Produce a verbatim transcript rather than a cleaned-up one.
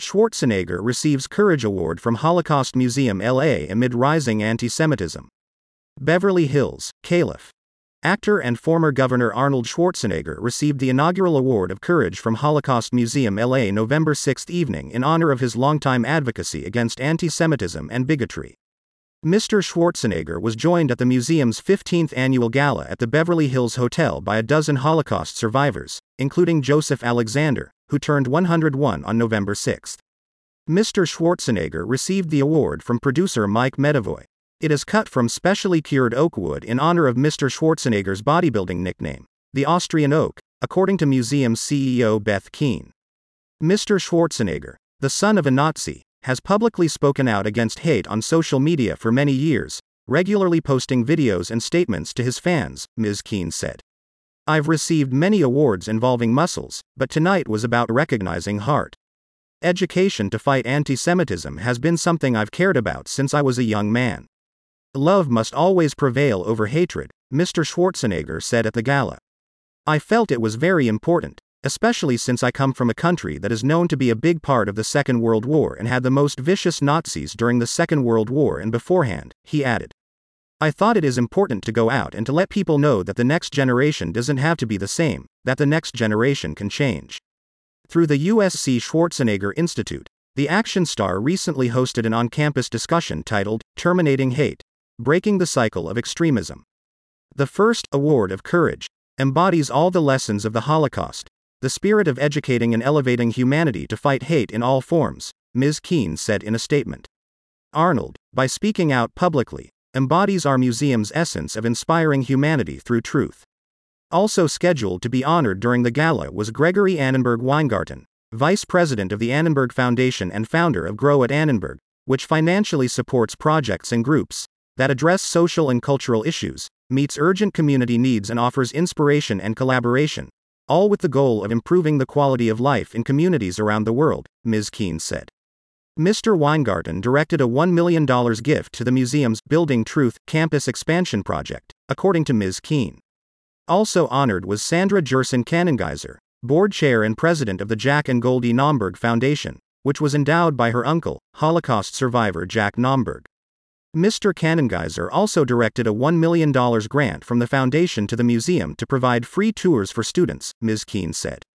Schwarzenegger receives Courage Award from Holocaust Museum L A amid rising anti-Semitism. Beverly Hills, Caliph. Actor and former Governor Arnold Schwarzenegger received the inaugural Award of Courage from Holocaust Museum L A November sixth evening in honor of his longtime advocacy against anti-Semitism and bigotry. Mister Schwarzenegger was joined at the museum's fifteenth annual gala at the Beverly Hills Hotel by a dozen Holocaust survivors, including Joseph Alexander, who turned one hundred one on November sixth. Mister Schwarzenegger received the award from producer Mike Medavoy. It is cut from specially cured oak wood in honor of Mister Schwarzenegger's bodybuilding nickname, the Austrian Oak, according to museum C E O Beth Keane. Mister Schwarzenegger, the son of a Nazi, has publicly spoken out against hate on social media for many years, regularly posting videos and statements to his fans, Miz Keane said. I've received many awards involving muscles, but tonight was about recognizing heart. Education to fight anti-Semitism has been something I've cared about since I was a young man. Love must always prevail over hatred, Mister Schwarzenegger said at the gala. I felt it was very important, especially since I come from a country that is known to be a big part of the Second World War and had the most vicious Nazis during the Second World War and beforehand, he added. I thought it is important to go out and to let people know that the next generation doesn't have to be the same, that the next generation can change. Through the U S C Schwarzenegger Institute, the action star recently hosted an on-campus discussion titled, Terminating Hate: Breaking the Cycle of Extremism. The first award of Courage embodies all the lessons of the Holocaust, the spirit of educating and elevating humanity to fight hate in all forms, Miz Keane said in a statement. Arnold, by speaking out publicly, embodies our museum's essence of inspiring humanity through truth. Also scheduled to be honored during the gala was Gregory Annenberg Weingarten, vice president of the Annenberg Foundation and founder of Grow at Annenberg, which financially supports projects and groups that address social and cultural issues, meets urgent community needs and offers inspiration and collaboration, all with the goal of improving the quality of life in communities around the world, Miz Keane said. Mister Weingarten directed a one million dollars gift to the museum's Building Truth campus expansion project, according to Miz Keane. Also honored was Sandra Gerson Kannengeiser, board chair and president of the Jack and Goldie Naumburg Foundation, which was endowed by her uncle, Holocaust survivor Jack Naumburg. Mister Kannengeiser also directed a one million dollars grant from the foundation to the museum to provide free tours for students, Miz Keane said.